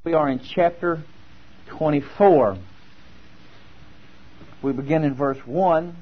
We are in chapter 24. We begin in verse 1.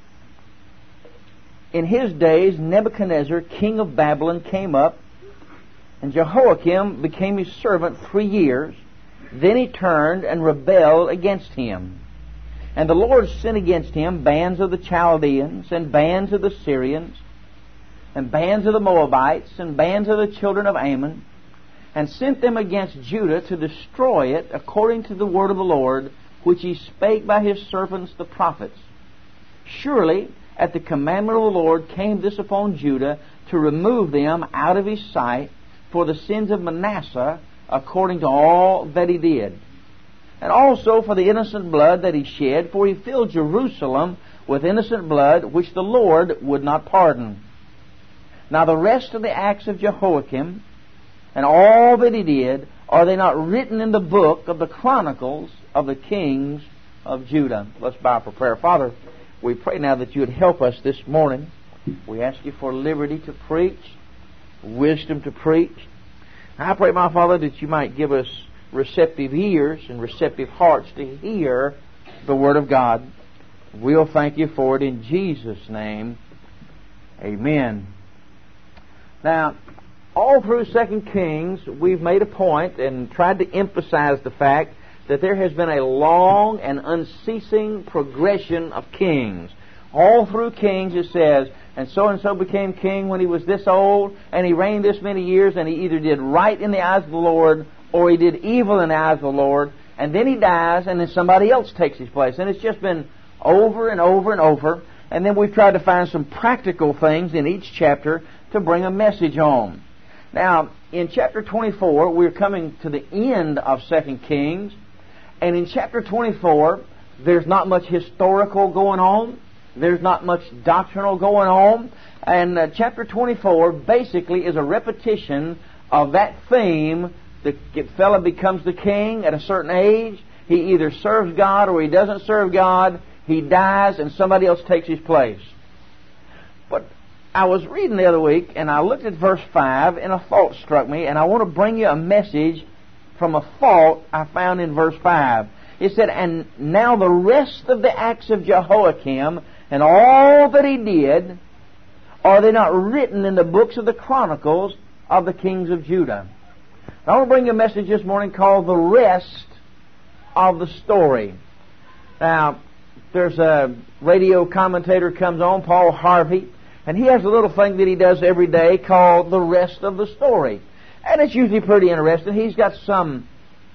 In his days, Nebuchadnezzar, king of Babylon, came up, and Jehoiakim became his servant 3 years. Then he turned and rebelled against him. And the Lord sent against him bands of the Chaldeans, and bands of the Syrians, and bands of the Moabites, and bands of the children of Ammon, and sent them against Judah to destroy it according to the word of the Lord, which he spake by his servants the prophets. Surely, at the commandment of the Lord came this upon Judah, to remove them out of his sight for the sins of Manasseh, according to all that he did. And also for the innocent blood that he shed, for he filled Jerusalem with innocent blood, which the Lord would not pardon. Now the rest of the acts of Jehoiakim, and all that he did, are they not written in the book of the Chronicles of the kings of Judah? Let's bow for prayer. Father, we pray now that you would help us this morning. We ask you for liberty to preach, wisdom to preach. I pray, my Father, that you might give us receptive ears and receptive hearts to hear the Word of God. We'll thank you for it in Jesus' name. Amen. Now, all through 2 Kings, we've made a point and tried to emphasize the fact that there has been a long and unceasing progression of kings. All through Kings it says, and so became king when he was this old, and he reigned this many years, and he either did right in the eyes of the Lord, or he did evil in the eyes of the Lord, and then he dies, and then somebody else takes his place. And it's just been over and over and over. And then we've tried to find some practical things in each chapter to bring a message home. Now, in chapter 24, we're coming to the end of 2 Kings. And in chapter 24, there's not much historical going on. There's not much doctrinal going on. And chapter 24 basically is a repetition of that theme. The fellow becomes the king at a certain age. He either serves God or he doesn't serve God. He dies and somebody else takes his place. But I was reading the other week and I looked at verse 5 and a thought struck me, and I want to bring you a message from a thought I found in verse 5. It said, and now the rest of the acts of Jehoiakim and all that he did, are they not written in the books of the Chronicles of the kings of Judah? I want to bring you a message this morning called The Rest of the Story. Now, there's a radio commentator comes on, Paul Harvey, and he has a little thing that he does every day called The Rest of the Story. And it's usually pretty interesting. He's got some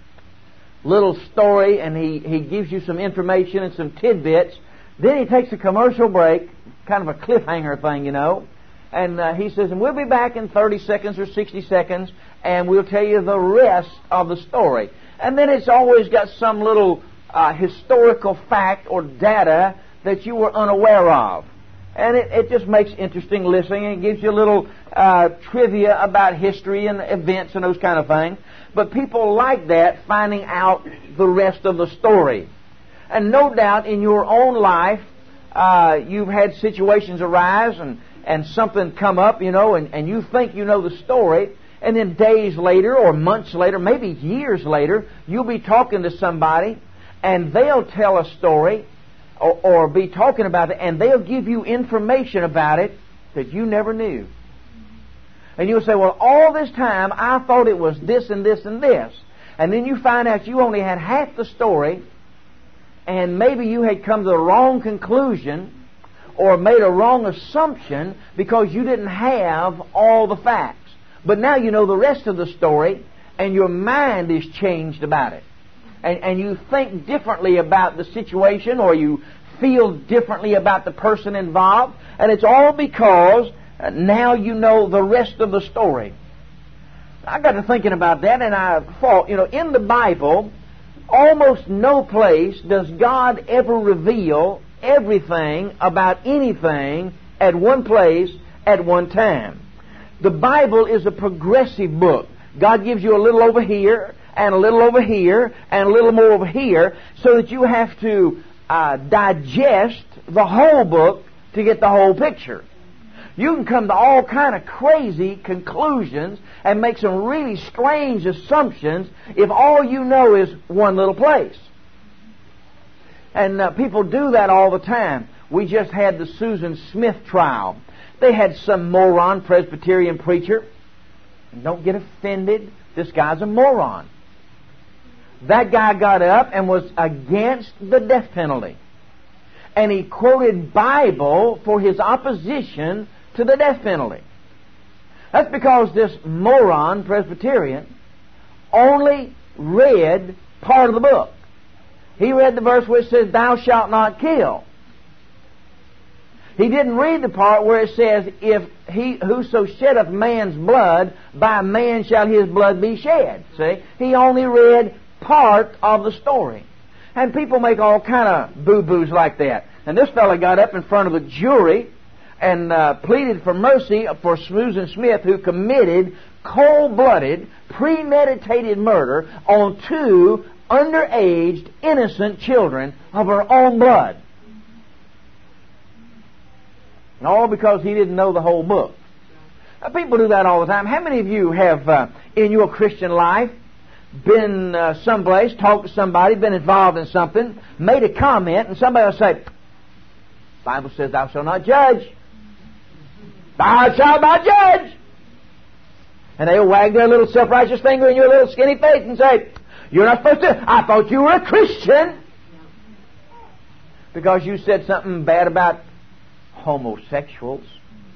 little story, and he gives you some information and some tidbits. Then he takes a commercial break, kind of a cliffhanger thing, you know. And he says, and we'll be back in 30 seconds or 60 seconds, and we'll tell you the rest of the story. And then it's always got some little historical fact or data that you were unaware of. And it just makes interesting listening. It gives you a little trivia about history and events and those kind of things. But people like that, finding out the rest of the story. And no doubt in your own life, you've had situations arise and something come up, you know, and you think you know the story. And then days later or months later, maybe years later, you'll be talking to somebody and they'll tell a story or be talking about it, and they'll give you information about it that you never knew. And you'll say, well, all this time I thought it was this and this and this. And then you find out you only had half the story, and maybe you had come to the wrong conclusion or made a wrong assumption because you didn't have all the facts. But now you know the rest of the story, and your mind is changed about it. And you think differently about the situation, or you feel differently about the person involved. And it's all because now you know the rest of the story. I got to thinking about that, and I thought, you know, in the Bible, almost no place does God ever reveal everything about anything at one place at one time. The Bible is a progressive book. God gives you a little over here, and a little over here, and a little more over here, so that you have to digest the whole book to get the whole picture. You can come to all kind of crazy conclusions and make some really strange assumptions if all you know is one little place. And people do that all the time. We just had the Susan Smith trial. They had some moron Presbyterian preacher. And don't get offended. This guy's a moron. That guy got up and was against the death penalty. And he quoted Bible for his opposition to the death penalty. That's because this moron Presbyterian only read part of the book. He read the verse where it says, "Thou shalt not kill." He didn't read the part where it says, "If he whoso sheddeth man's blood, by man shall his blood be shed." See? He only read part of the story. And people make all kind of boo-boos like that. And this fellow got up in front of the jury and pleaded for mercy for Susan Smith, who committed cold-blooded, premeditated murder on 2 underaged, innocent children of her own blood. And all because he didn't know the whole book. Now, people do that all the time. How many of you have, in your Christian life, been someplace, talked to somebody, been involved in something, made a comment, and somebody will say, "The Bible says thou shalt not judge. Thou shalt not judge." And they'll wag their little self-righteous finger in your little skinny face and say, "You're not supposed to. I thought you were a Christian." Because you said something bad about homosexuals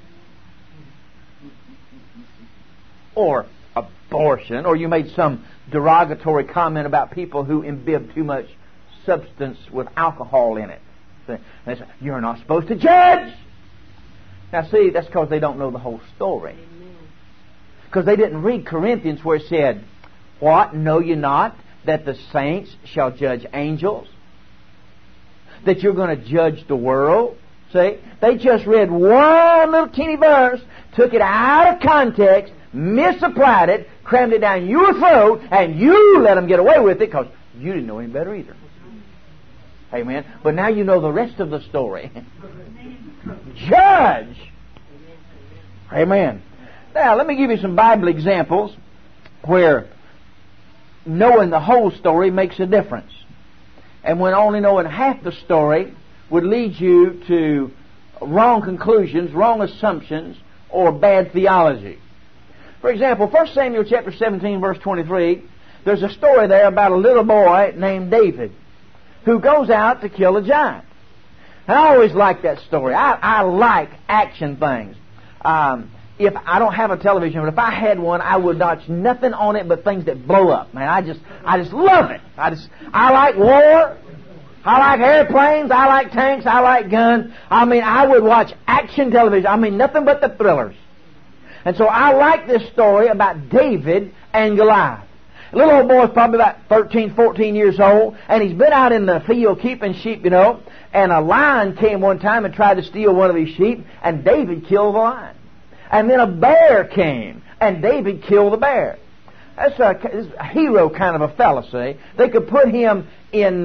or abortion, or you made some derogatory comment about people who imbibe too much substance with alcohol in it. They say, "You're not supposed to judge." Now see, that's because they don't know the whole story. Because they didn't read Corinthians where it said, "What, know you not that the saints shall judge angels? That you're going to judge the world?" See? They just read one little teeny verse, took it out of context, misapplied it, crammed it down your throat, and you let them get away with it because you didn't know any better either. Amen. But now you know the rest of the story. Judge. Amen. Now, let me give you some Bible examples where knowing the whole story makes a difference. And when only knowing half the story would lead you to wrong conclusions, wrong assumptions, or bad theology. For example, 1 Samuel chapter 17, verse 23, there's a story there about a little boy named David who goes out to kill a giant. And I always like that story. I like action things. If I don't have a television, but if I had one, I would watch nothing on it but things that blow up. Man, I just love it. I like war. I like airplanes. I like tanks. I like guns. I would watch action television. Nothing but the thrillers. And so I like this story about David and Goliath. The little old boy's probably about 13, 14 years old, and he's been out in the field keeping sheep, and a lion came one time and tried to steal one of his sheep, and David killed the lion. And then a bear came, and David killed the bear. That's a hero kind of a fella, see? They could put him in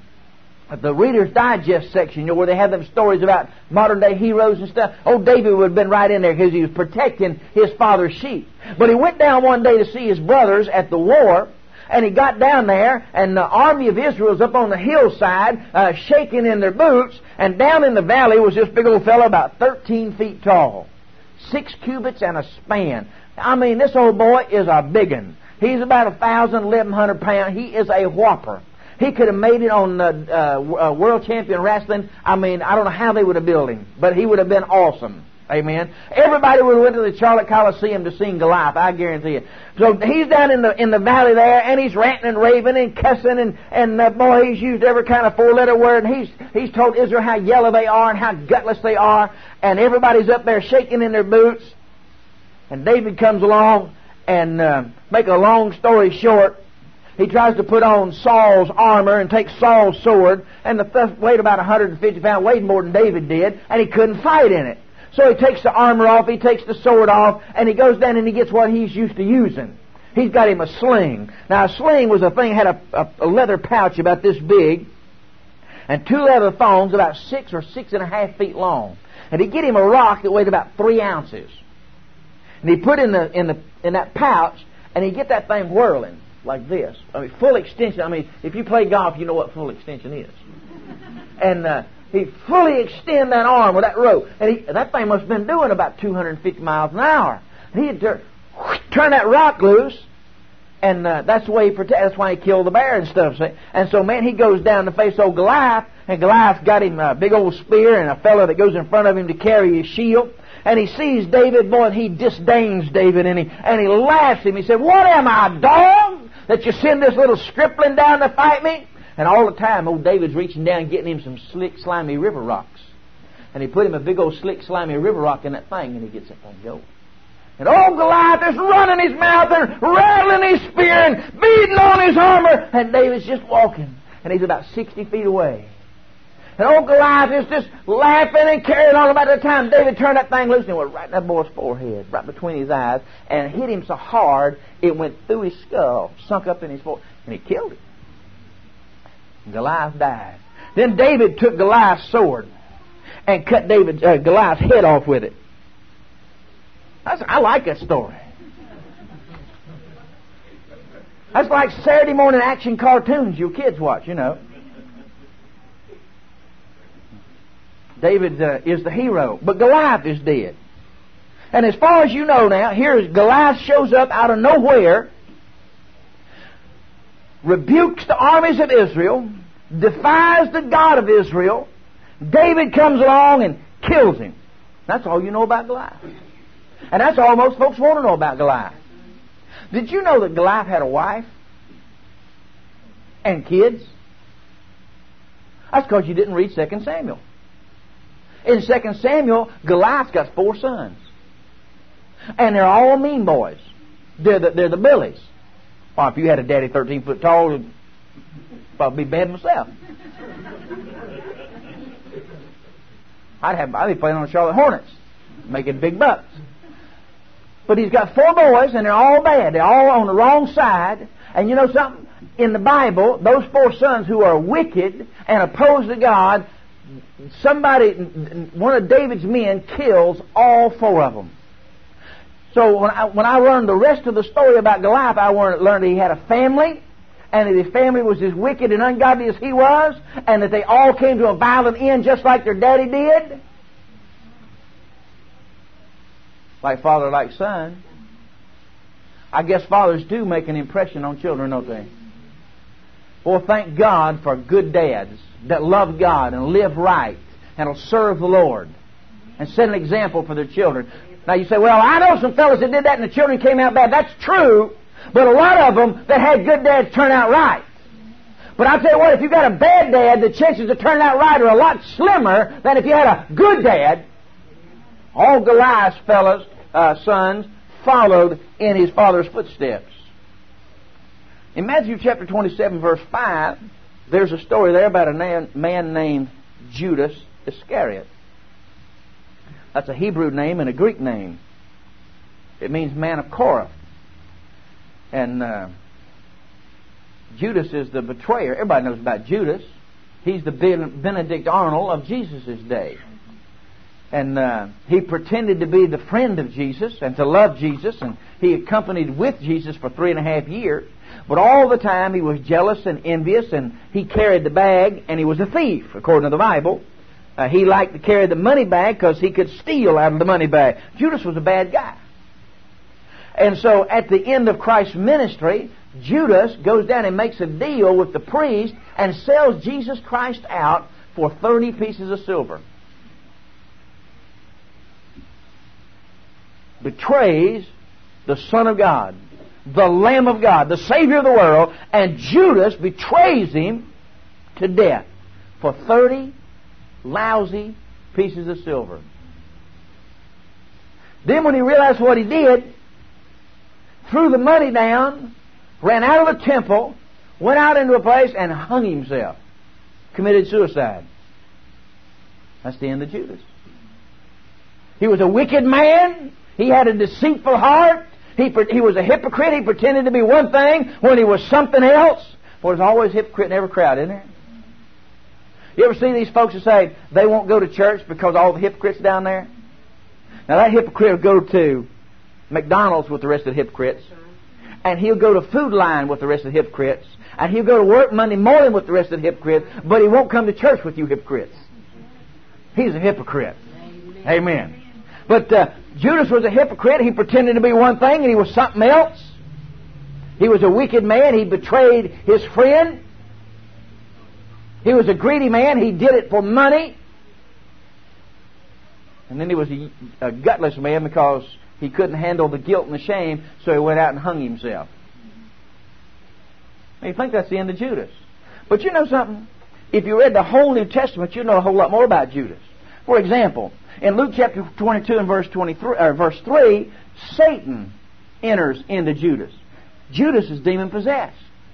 the Reader's Digest section, where they have them stories about modern-day heroes and stuff. Old David would have been right in there because he was protecting his father's sheep. But he went down one day to see his brothers at the war, and he got down there, and the army of Israel was up on the hillside, shaking in their boots, and down in the valley was this big old fellow about 13 feet tall, 6 cubits and a span. This old boy is a big one. He's about 1,000, 1,100 pounds. He is a whopper. He could have made it on world champion wrestling. I don't know how they would have built him, but he would have been awesome. Amen. Everybody would have went to the Charlotte Coliseum to see Goliath, I guarantee you. So he's down in the valley there, and he's ranting and raving and cussing, and boy, he's used every kind of 4-letter word, and he's told Israel how yellow they are and how gutless they are, and everybody's up there shaking in their boots. And David comes along, and make a long story short, he tries to put on Saul's armor and take Saul's sword, and the stuff weighed about 150 pounds, weighed more than David did, and he couldn't fight in it. So he takes the armor off, he takes the sword off, and he goes down and he gets what he's used to using. He's got him a sling. Now a sling was a thing, had a leather pouch about this big, and 2 leather thongs about 6 or 6.5 feet long. And he'd get him a rock that weighed about 3 ounces. And he'd put in that pouch, and he'd get that thing whirling like this. I mean, full extension. I mean, if you play golf, you know what full extension is. And he'd fully extend that arm with that rope. And that thing must have been doing about 250 miles an hour. He'd turn that rock loose, and that's the way that's why he killed the bear and stuff. See? And so, man, he goes down to face old Goliath, and Goliath got him a big old spear and a fellow that goes in front of him to carry his shield. And he sees David, boy, and he disdains David, and he laughs at him. He said, "What am I, a dog, that you send this little stripling down to fight me?" And all the time, old David's reaching down and getting him some slick, slimy river rocks. And he put him a big old slick, slimy river rock in that thing, and he gets that thing going. And old Goliath is running his mouth and rattling his spear and beating on his armor. And David's just walking, and he's about 60 feet away. And old Goliath is just laughing and carrying on. About the time David turned that thing loose, and it went right in that boy's forehead, right between his eyes, and hit him so hard it went through his skull, sunk up in his forehead, and he killed him. And Goliath died. Then David took Goliath's sword and cut Goliath's head off with it. I like that story. That's like Saturday morning action cartoons your kids watch, you know. David is the hero, but Goliath is dead. And as far as you know now, here's Goliath shows up out of nowhere, rebukes the armies of Israel, defies the God of Israel. David comes along and kills him. That's all you know about Goliath. And that's all most folks want to know about Goliath. Did you know that Goliath had a wife and kids? That's because you didn't read 2 Samuel. In 2 Samuel, Goliath's got 4 sons. And they're all mean boys. They're the bullies. Or if you had a daddy 13 foot tall, it'd probably be bad myself. I'd be playing on the Charlotte Hornets, making big bucks. But he's got 4 boys, and they're all bad. They're all on the wrong side. And you know something? In the Bible, those 4 sons who are wicked and opposed to God, one of David's men kills all 4 of them. So when I learned the rest of the story about Goliath, I learned that he had a family, and that his family was as wicked and ungodly as he was, and that they all came to a violent end just like their daddy did. Like father, like son. I guess fathers do make an impression on children, don't they? Well, thank God for good dads that love God and live right and will serve the Lord and set an example for their children. Now you say, well, I know some fellas that did that and the children came out bad. That's true, but a lot of them that had good dads turn out right. But I'll tell you what, if you've got a bad dad, the chances of turning out right are a lot slimmer than if you had a good dad. All Goliath's sons followed in his father's footsteps. In Matthew chapter 27, verse 5, there's a story there about a man named Judas Iscariot. That's a Hebrew name and a Greek name. It means man of Corinth. And Judas is the betrayer. Everybody knows about Judas. He's the Benedict Arnold of Jesus' day. And he pretended to be the friend of Jesus and to love Jesus, and he accompanied with Jesus for 3.5 years. But all the time he was jealous and envious, and he carried the bag, and he was a thief, according to the Bible. He liked to carry the money bag because he could steal out of the money bag. Judas was a bad guy. And so at the end of Christ's ministry, Judas goes down and makes a deal with the priest and sells Jesus Christ out for 30 pieces of silver. Betrays the Son of God, the Lamb of God, the Savior of the world, and Judas betrays him to death for 30 lousy pieces of silver. Then when he realized what he did, threw the money down, ran out of the temple, went out into a place and hung himself. Committed suicide. That's the end of Judas. He was a wicked man. He had a deceitful heart. He was a hypocrite. He pretended to be one thing when he was something else. For there's always a hypocrite in every crowd, isn't there? You ever see these folks that say they won't go to church because all the hypocrites down there? Now that hypocrite will go to McDonald's with the rest of the hypocrites. And he'll go to Food Line with the rest of the hypocrites. And he'll go to work Monday morning with the rest of the hypocrites. But he won't come to church with you hypocrites. He's a hypocrite. Amen. But Judas was a hypocrite. He pretended to be one thing and he was something else. He was a wicked man. He betrayed his friend. He was a greedy man. He did it for money. And then he was a gutless man because he couldn't handle the guilt and the shame, so he went out and hung himself. Now, you think that's the end of Judas. But you know something? If you read the whole New Testament, you'd know a whole lot more about Judas. For example, in Luke chapter 22 and verse 3, Satan enters into Judas. Judas is demon-possessed.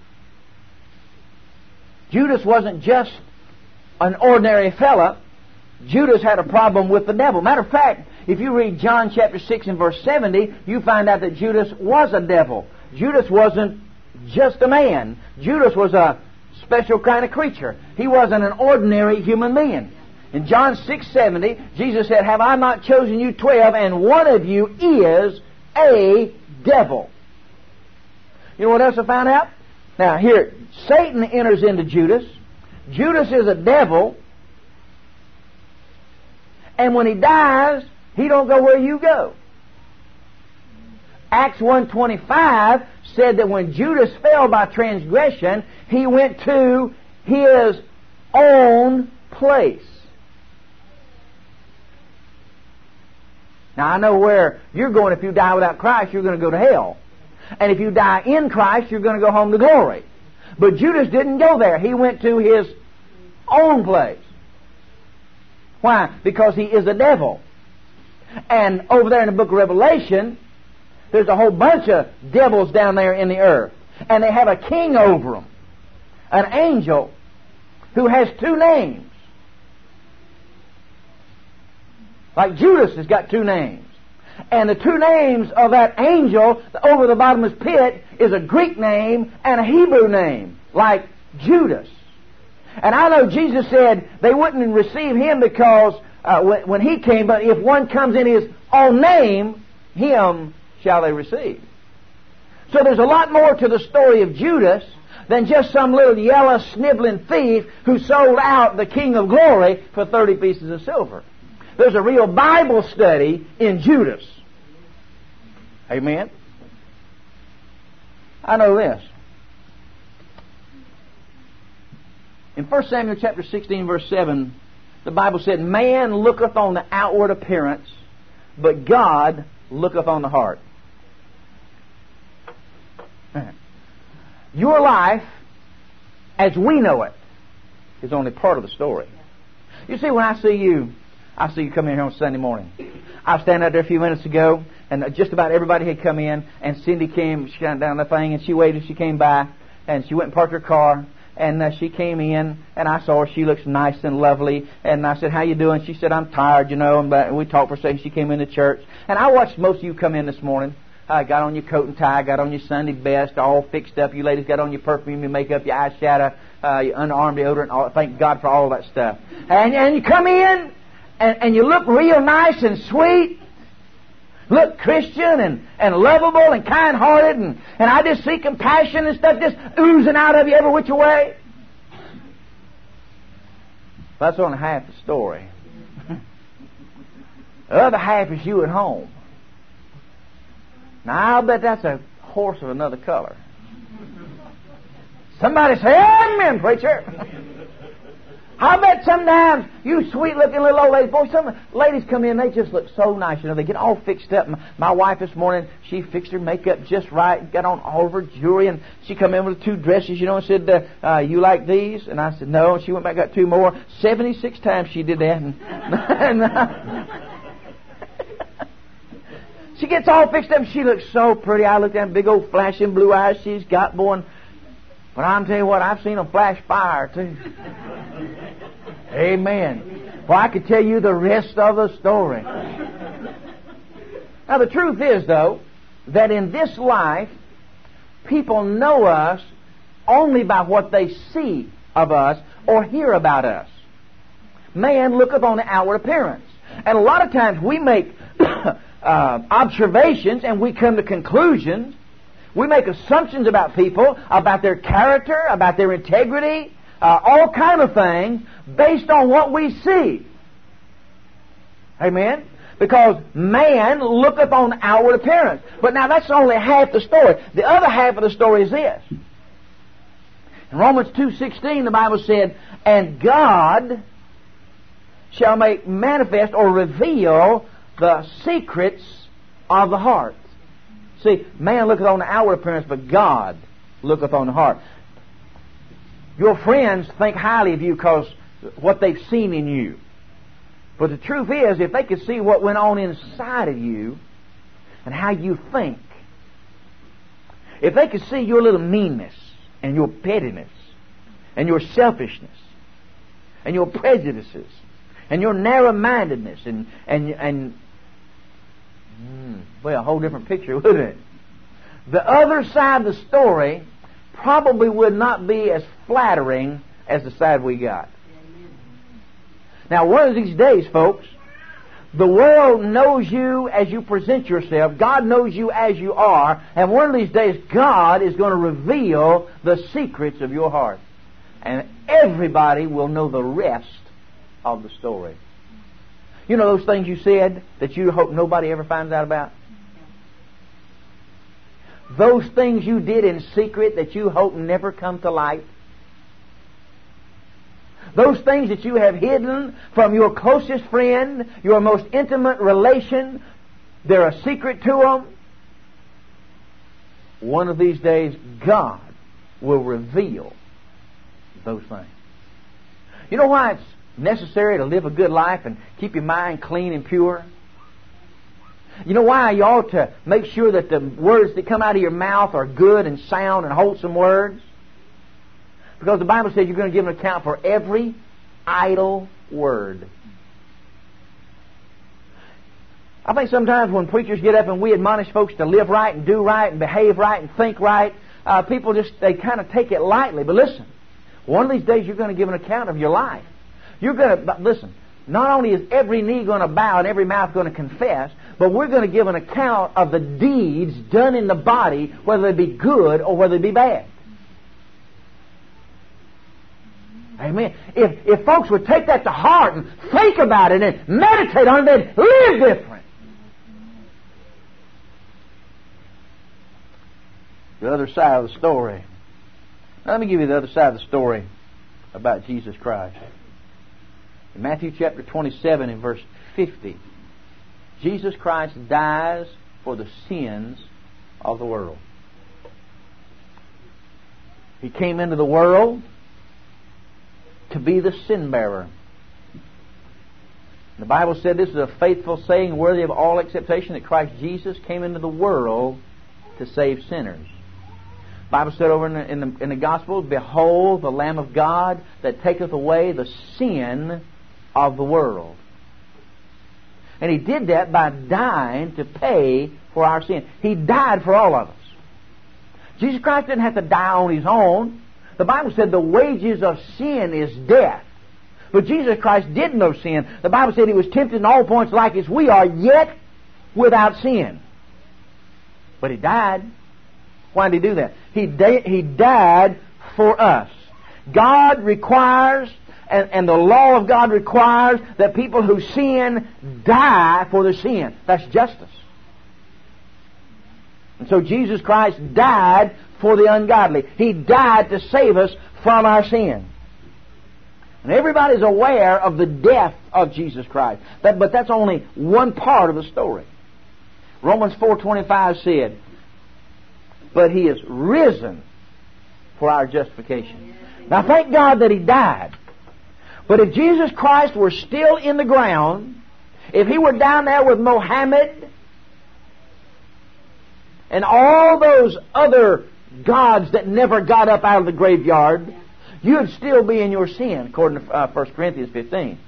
Judas wasn't just an ordinary fella. Judas had a problem with the devil. Matter of fact, if you read John chapter 6 and verse 70, you find out that Judas was a devil. Judas wasn't just a man. Judas was a special kind of creature. He wasn't an ordinary human being. In John 6:70, Jesus said, "Have I not chosen you 12, and one of you is a devil?" You know what else I found out? Now here, Satan enters into Judas. Judas is a devil. And when he dies, he don't go where you go. Acts 1:25 said that when Judas fell by transgression, he went to his own place. Now I know where you're going. If you die without Christ, you're going to go to hell. And if you die in Christ, you're going to go home to glory. But Judas didn't go there. He went to his own place. Why? Because he is a devil. And over there in the book of Revelation, there's a whole bunch of devils down there in the earth. And they have a king over them. An angel who has two names. Like Judas has got two names. And the two names of that angel over the bottomless pit is a Greek name and a Hebrew name, like Judas. And I know Jesus said they wouldn't receive him because when he came, but if one comes in his own name, him shall they receive. So there's a lot more to the story of Judas than just some little yellow sniveling thief who sold out the King of Glory for 30 pieces of silver. There's a real Bible study in Judas. Amen? I know this. In 1 Samuel chapter 16 verse 7, the Bible said, "Man looketh on the outward appearance, but God looketh on the heart." Your life, as we know it, is only part of the story. You see, when I see you come in here on Sunday morning. I was standing out there a few minutes ago, and just about everybody had come in, and Cindy came, she got down the thing, and she waited, she came by, and she went and parked her car, and she came in, and I saw her, she looks nice and lovely, and I said, "How you doing?" She said, "I'm tired, you know," and we talked for a second, she came into church, and I watched most of you come in this morning. Got on your coat and tie, got on your Sunday best, all fixed up. You ladies got on your perfume, your makeup, your eyeshadow, your underarm deodorant, all, thank God for all that stuff. And you come in, and you look real nice and sweet, look Christian and lovable and kind-hearted, and I just see compassion and stuff just oozing out of you every which way. That's only half the story. The other half is you at home. Now, I'll bet that's a horse of another color. Somebody say, "Amen, preacher." I bet sometimes you sweet-looking little old ladies, boy, some ladies come in, they just look so nice. You know, they get all fixed up. My wife this morning, she fixed her makeup just right, got on all of her jewelry, and she come in with 2 dresses, you know, and said, "You like these?" And I said, "No." And she went back and got 2 more. 76 times she did that. She gets all fixed up, and she looks so pretty. I looked at them big old flashing blue eyes she's got, boy. But I'm telling you what, I've seen them flash fire, too. Amen. Well, I could tell you the rest of the story. Now, the truth is, though, that in this life, people know us only by what they see of us or hear about us. man looketh on the outward appearance. And a lot of times we make observations and we come to conclusions. We make assumptions about people, about their character, about their integrity, all kind of things based on what we see. Amen? Because man looketh on outward appearance. But now that's only half the story. The other half of the story is this. In Romans 2:16 the Bible said, and God shall make manifest or reveal the secrets of the heart. See, man looketh on the outward appearance, but God looketh on the heart. Your friends think highly of you because what they've seen in you. But the truth is, if they could see what went on inside of you and how you think, if they could see your little meanness and your pettiness and your selfishness and your prejudices and your narrow-mindedness and well, a whole different picture, wouldn't it? The other side of the story probably would not be as flattering as the side we got. Now, one of these days, folks, the world knows you as you present yourself. God knows you as you are. And one of these days, God is going to reveal the secrets of your heart. And everybody will know the rest of the story. You know those things you said that you hope nobody ever finds out about? Those things you did in secret that you hope never come to light? Those things that you have hidden from your closest friend, your most intimate relation, they're a secret to them. One of these days, God will reveal those things. You know why it's necessary to live a good life and keep your mind clean and pure? You know why you ought to make sure that the words that come out of your mouth are good and sound and wholesome words? Because the Bible says you're going to give an account for every idle word. I think sometimes when preachers get up and we admonish folks to live right and do right and behave right and think right, people they kind of take it lightly. But listen, one of these days you're going to give an account of your life. You're going to, listen, not only is every knee going to bow and every mouth going to confess, but we're going to give an account of the deeds done in the body, whether they be good or whether they be bad. Amen. If folks would take that to heart and think about it and meditate on it, they'd live different. The other side of the story. Now, let me give you the other side of the story about Jesus Christ. In Matthew chapter 27 and verse 50, Jesus Christ dies for the sins of the world. He came into the world to be the sin bearer. The Bible said this is a faithful saying worthy of all acceptation, that Christ Jesus came into the world to save sinners. The Bible said over in the Gospels, behold the Lamb of God that taketh away the sin of the world. And He did that by dying to pay for our sin. He died for all of us. Jesus Christ didn't have to die on His own. The Bible said the wages of sin is death. But Jesus Christ did no sin. The Bible said He was tempted in all points like as we are, yet without sin. But He died. Why did He do that? He died for us. God requires, and the law of God requires, that people who sin die for their sin. That's justice. And so Jesus Christ died for the ungodly. He died to save us from our sin. And everybody's aware of the death of Jesus Christ. But that's only one part of the story. Romans 4:25 said, but He is risen for our justification. Now thank God that He died. But if Jesus Christ were still in the ground, if He were down there with Mohammed and all those other gods that never got up out of the graveyard, you'd still be in your sin, according to 1 Corinthians 15.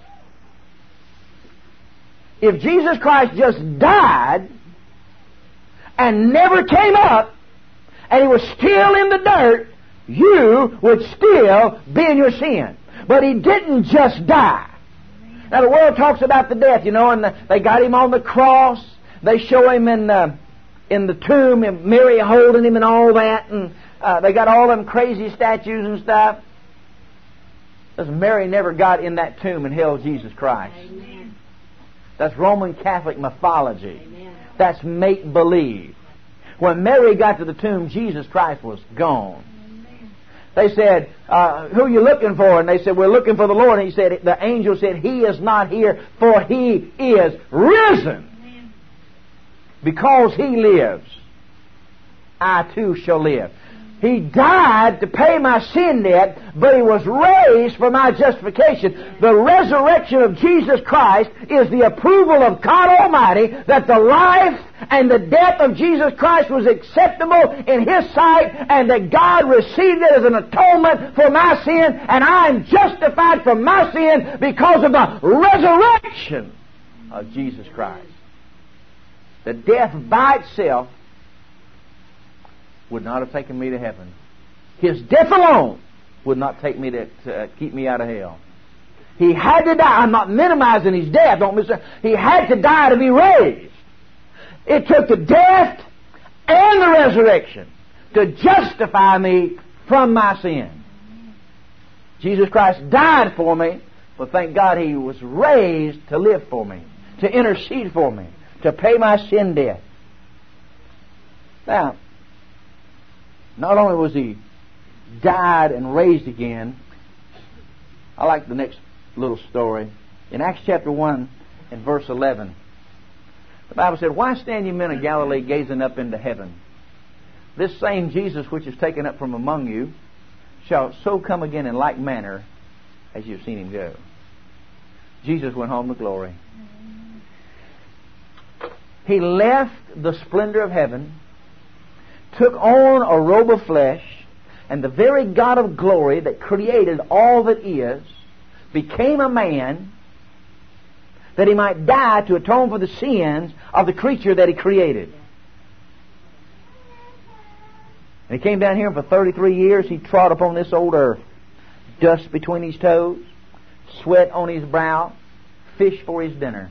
If Jesus Christ just died and never came up, and He was still in the dirt, you would still be in your sin. But He didn't just die. Now the world talks about the death, and they got Him on the cross. They show Him in the tomb, and Mary holding Him and all that, and they got all them crazy statues and stuff. Listen, Mary never got in that tomb and held Jesus Christ. Amen. That's Roman Catholic mythology. Amen. That's make-believe. When Mary got to the tomb, Jesus Christ was gone. They said, who are you looking for? And they said, we're looking for the Lord. And the angel said, He is not here, for He is risen. Amen. Because He lives, I too shall live. He died to pay my sin debt, but He was raised for my justification. The resurrection of Jesus Christ is the approval of God Almighty that the life and the death of Jesus Christ was acceptable in His sight, and that God received it as an atonement for my sin, and I am justified from my sin because of the resurrection of Jesus Christ. The death by itself would not have taken me to heaven. His death alone would not take me to keep me out of hell. He had to die. I'm not minimizing His death. Don't miss it. He had to die to be raised. It took the death and the resurrection to justify me from my sin. Jesus Christ died for me, but thank God He was raised to live for me, to intercede for me, to pay my sin debt. Now, not only was He died and raised again, I like the next little story. In Acts chapter 1 and verse 11, the Bible said, Why stand ye men of Galilee gazing up into heaven? This same Jesus which is taken up from among you shall so come again in like manner as you've seen Him go. Jesus went home to glory. He left the splendor of heaven, took on a robe of flesh, and the very God of glory that created all that is became a man that He might die to atone for the sins of the creature that He created. And He came down here, and for 33 years He trod upon this old earth. Dust between His toes, sweat on His brow, fish for His dinner.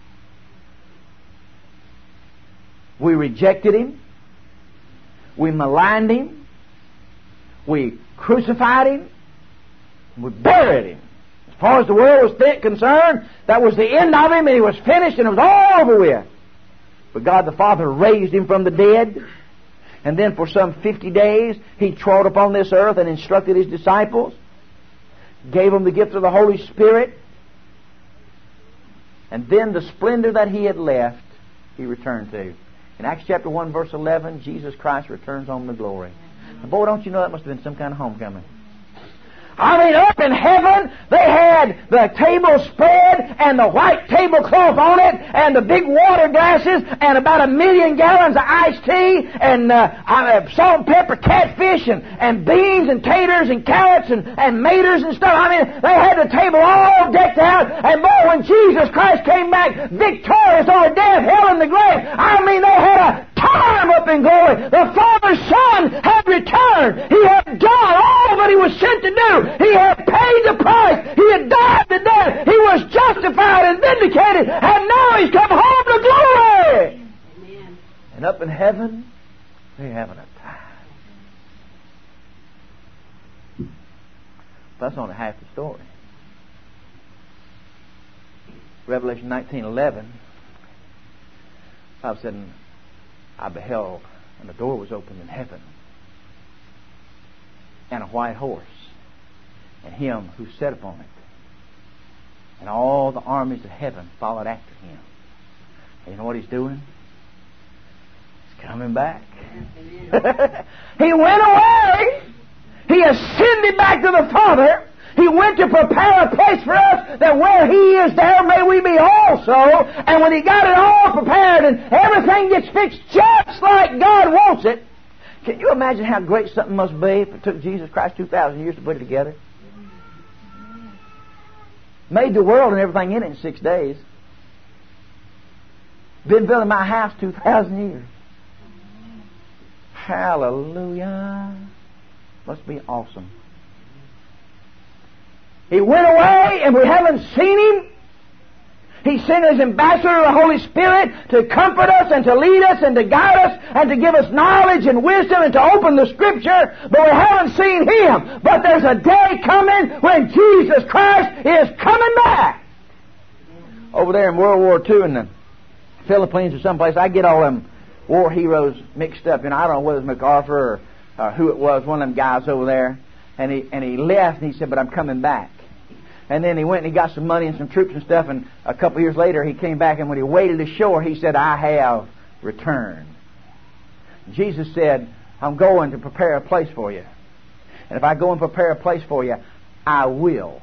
We rejected Him. We maligned Him. We crucified Him. We buried Him. As far as the world was concerned, that was the end of Him, and He was finished, and it was all over with. But God the Father raised Him from the dead, and then for some 50 days He trod upon this earth and instructed His disciples, gave them the gift of the Holy Spirit, and then the splendor that He had left, He returned to. In Acts chapter 1 verse 11, Jesus Christ returns home to glory. And boy, don't you know that must have been some kind of homecoming. I mean, up in heaven, they had the table spread and the white tablecloth on it and the big water glasses and about 1 million gallons of iced tea and salt and pepper catfish and beans and taters and carrots and maters and stuff. I mean, they had the table all decked out. And boy, when Jesus Christ came back victorious over death, hell, and the grave, I mean, they had a time up in glory. The Father's Son had returned. He had done all that He was sent to do. He had paid the price. He had died the death. He was justified and vindicated. And now He's come home to glory. Amen. And up in heaven, they're having a time. That's only half the story. Revelation 19:11, Bible said, I beheld, and the door was opened in heaven, and a white horse, and Him who sat upon it. And all the armies of heaven followed after Him. And you know what He's doing? He's coming back. He went away. He ascended back to the Father. He went to prepare a place for us, that where He is, there may we be also. And when He got it all prepared and everything gets fixed just like God wants it, can you imagine how great something must be if it took Jesus Christ 2,000 years to put it together? Made the world and everything in it in 6 days. Been building my house 2,000 years. Hallelujah. Must be awesome. He went away and we haven't seen Him. He sent His ambassador, the Holy Spirit, to comfort us and to lead us and to guide us and to give us knowledge and wisdom and to open the Scripture, but we haven't seen Him. But there's a day coming when Jesus Christ is coming back. Over there in World War II in the Philippines or someplace, I get all them war heroes mixed up. I don't know whether it was MacArthur or who it was, one of them guys over there. And he left and he said, but I'm coming back. And then he went and he got some money and some troops and stuff, and a couple of years later he came back, and when he waded ashore he said, I have returned. Jesus said, I'm going to prepare a place for you. And if I go and prepare a place for you, I will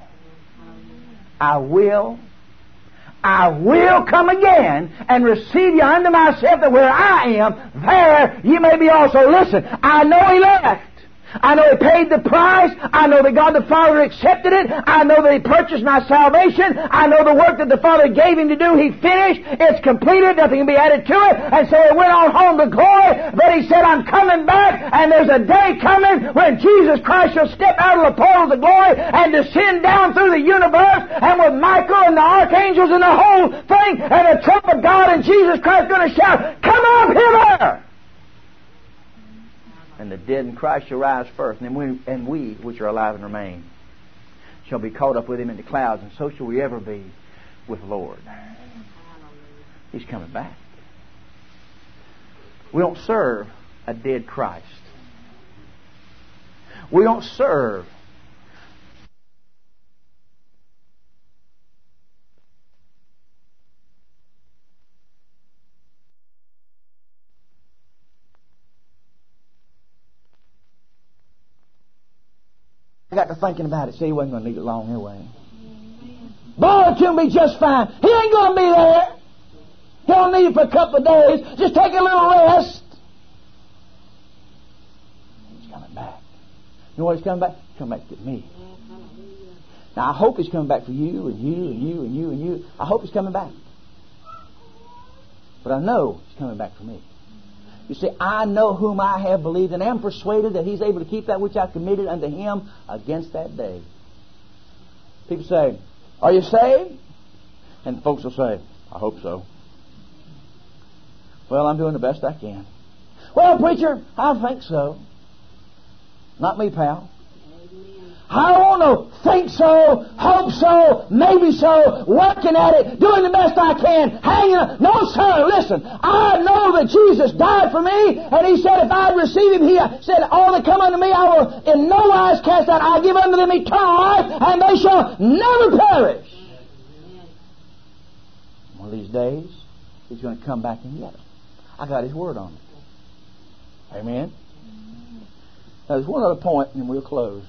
come again and receive you unto myself, that where I am, there you may be also. Listen, I know He left. I know He paid the price. I know that God the Father accepted it. I know that He purchased my salvation. I know the work that the Father gave Him to do, He finished. It's completed. Nothing can be added to it. And so He went on home to glory. But He said, I'm coming back, and there's a day coming when Jesus Christ shall step out of the portals of glory and descend down through the universe, and with Michael and the archangels and the whole thing, and the trump of God and Jesus Christ going to shout, come up hither! And the dead in Christ shall rise first, and we which are alive and remain shall be caught up with Him in the clouds, and so shall we ever be with the Lord. He's coming back. We don't serve a dead Christ. We don't serve I got to thinking about it. See, He wasn't going to need it long anyway. Boy, it's going to be just fine. He ain't going to be there. He'll need it for a couple of days. Just take a little rest. He's coming back. You know what He's coming back? He's coming back to get me. Now, I hope He's coming back for you and you and you and you and you. I hope He's coming back. But I know He's coming back for me. You see, I know whom I have believed, and am persuaded that He's able to keep that which I committed unto Him against that day. People say, are you saved? And folks will say, I hope so. Well, I'm doing the best I can. Well, preacher, I think so. Not me, pal. I don't know. Think so, hope so, maybe so, working at it, doing the best I can, hanging on. No, sir, listen. I know that Jesus died for me, and He said if I receive Him, He said, all that come unto me I will in no wise cast out. I'll give unto them eternal life, and they shall never perish. One of these days, He's going to come back and get them. I got His word on it. Amen? Now, there's one other point, and we'll close.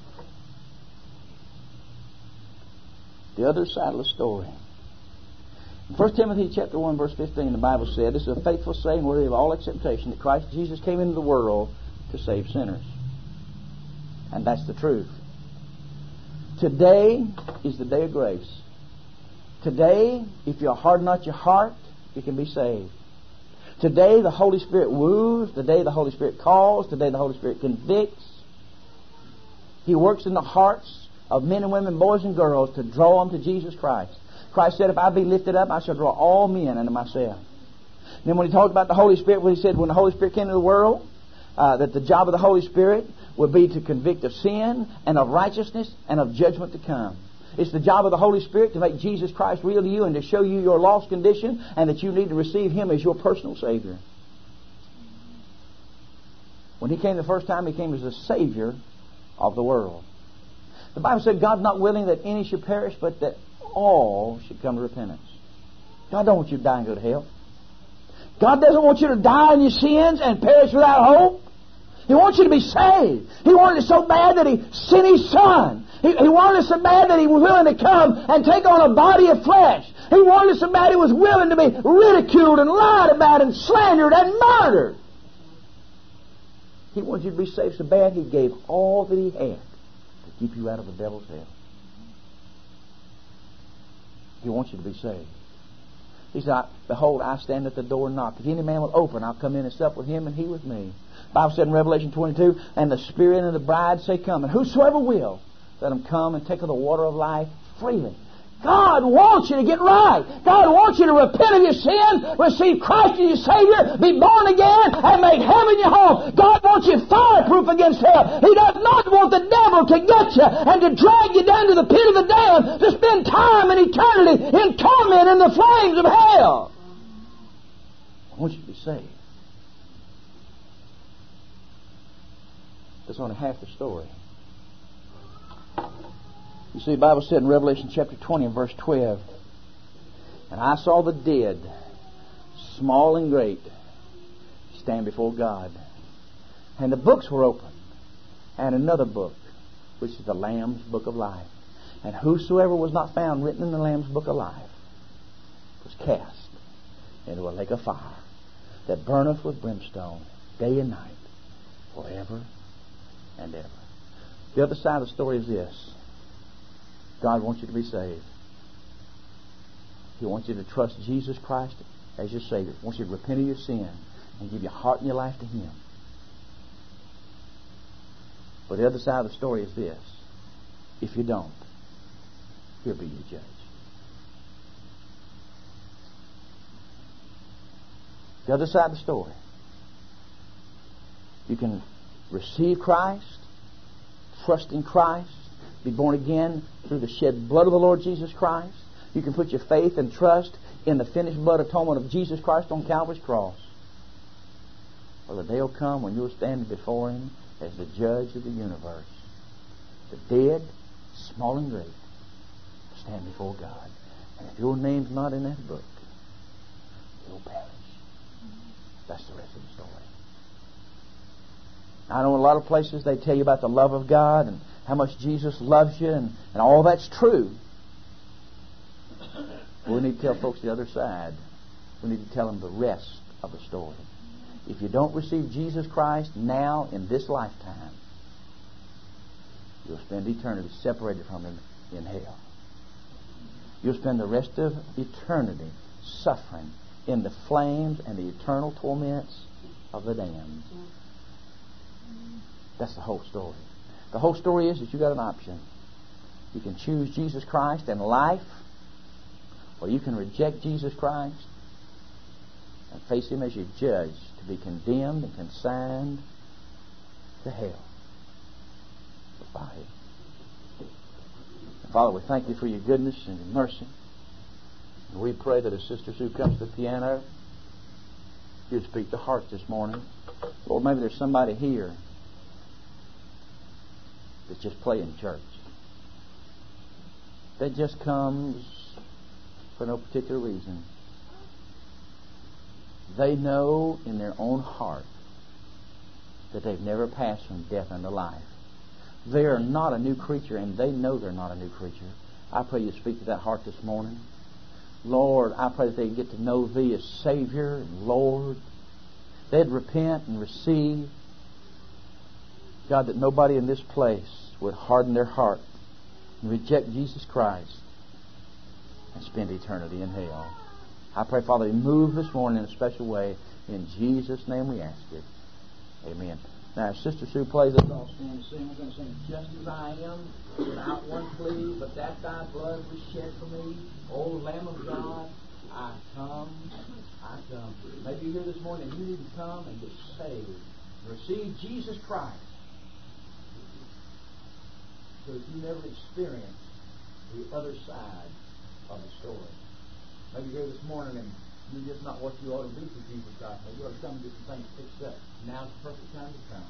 The other side of the story. In 1 Timothy chapter 1, verse 15, the Bible said, this is a faithful saying worthy of all acceptation, that Christ Jesus came into the world to save sinners. And that's the truth. Today is the day of grace. Today, if you harden not your heart, you can be saved. Today, the Holy Spirit woos. Today, the Holy Spirit calls. Today, the Holy Spirit convicts. He works in the hearts of men and women, boys and girls, to draw them to Jesus Christ. Christ said, if I be lifted up, I shall draw all men unto myself. And then when He talked about the Holy Spirit, He said when the Holy Spirit came into the world, that the job of the Holy Spirit would be to convict of sin and of righteousness and of judgment to come. It's the job of the Holy Spirit to make Jesus Christ real to you and to show you your lost condition and that you need to receive Him as your personal Savior. When He came the first time, He came as the Savior of the world. The Bible said God's not willing that any should perish, but that all should come to repentance. God don't want you to die and go to hell. God doesn't want you to die in your sins and perish without hope. He wants you to be saved. He wanted it so bad that He sent His Son. He wanted it so bad that He was willing to come and take on a body of flesh. He wanted it so bad He was willing to be ridiculed and lied about and slandered and murdered. He wanted you to be saved so bad He gave all that He had to keep you out of the devil's hell. He wants you to be saved. He said, behold, I stand at the door and knock. If any man will open, I'll come in and sup with him and he with me. The Bible said in Revelation 22, and the Spirit and the bride say, come. And whosoever will, let him come and take of the water of life freely. God wants you to get right. God wants you to repent of your sin, receive Christ as your Savior, be born again, and make heaven your home. God wants you fireproof against hell. He does not want the devil to get you and to drag you down to the pit of the damned to spend time and eternity in torment in the flames of hell. I want you to be saved. That's only half the story. You see, the Bible said in Revelation chapter 20 and verse 12, "And I saw the dead, small and great, stand before God. And the books were opened, and another book, which is the Lamb's book of life. And whosoever was not found written in the Lamb's book of life was cast into a lake of fire that burneth with brimstone day and night, forever and ever." The other side of the story is this. God wants you to be saved. He wants you to trust Jesus Christ as your Savior. He wants you to repent of your sin and give your heart and your life to Him. But the other side of the story is this. If you don't, He'll be your judge. The other side of the story. You can receive Christ, trust in Christ, be born again through the shed blood of the Lord Jesus Christ. You can put your faith and trust in the finished blood atonement of Jesus Christ on Calvary's cross. Well, the day will come when you'll stand before Him as the judge of the universe. The dead, small and great, stand before God. And if your name's not in that book, you'll perish. That's the rest of the story. I know in a lot of places they tell you about the love of God and how much Jesus loves you, and all that's true. We need to tell folks the other side. We need to tell them the rest of the story. If you don't receive Jesus Christ now in this lifetime, you'll spend eternity separated from Him in hell. You'll spend the rest of eternity suffering in the flames and the eternal torments of the damned. That's the whole story. The whole story is that you've got an option. You can choose Jesus Christ and life, or you can reject Jesus Christ and face Him as your judge to be condemned and consigned to hell for fire. Father, we thank You for Your goodness and Your mercy. And we pray that as Sister Sue comes to the piano, You'd speak to hearts this morning. Lord, maybe there's somebody here that's just playing church. That just comes for no particular reason. They know in their own heart that they've never passed from death unto life. They are not a new creature, and they know they're not a new creature. I pray You speak to that heart this morning. Lord, I pray that they get to know Thee as Savior and Lord. They'd repent and receive. God, that nobody in this place would harden their heart and reject Jesus Christ and spend eternity in hell. I pray, Father, You move this morning in a special way. In Jesus' name we ask it. Amen. Now, as Sister Sue plays us all stand and sing, we're going to sing Just As I Am, without one plea, but that Thy blood was shed for me. O Lamb of God, I come, I come. Maybe you're here this morning and you need to come and get saved. Receive Jesus Christ. Because you never experienced the other side of the story. Maybe you're here this morning and you're just not what you ought to be for Jesus Christ. Maybe you ought to come and get some things fixed up. Now's the perfect time to come.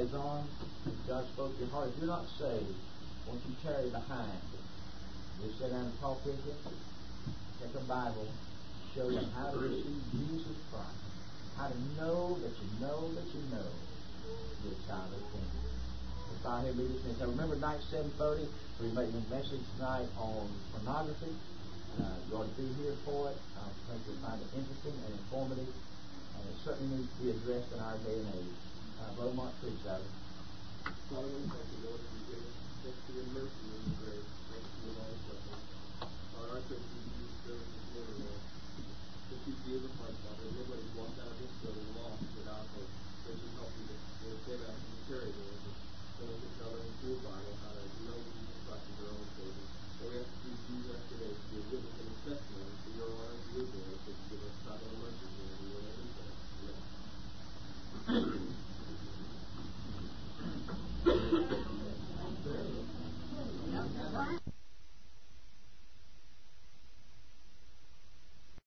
His arms, God spoke to your heart. If you're not saved, won't you tarry behind? Just sit down and talk with you. Take a Bible, show you how to receive Jesus Christ. How to know that you know that you know you're a child of the kingdom. Let's bow here, lead us in. So remember, night 7:30, we're making a message tonight on pornography. You ought to be here for it. I think you'll find it interesting and informative. And it certainly needs to be addressed in our day and age. Brother Mark, please, Father. Father, we thank you, Lord, for your goodness. Thank you for your mercy and your grace. Thank you for your long suffering. Father, I pray that you do this service this morning, Lord. That you be the heart, Father. Nobody walked out of this building lost without hope. That you help me to get out and carry, Lord. So we can tell them through the Bible how to know Jesus Christ as their own Savior. So we ask you to do that today to be a witness and a testimony for your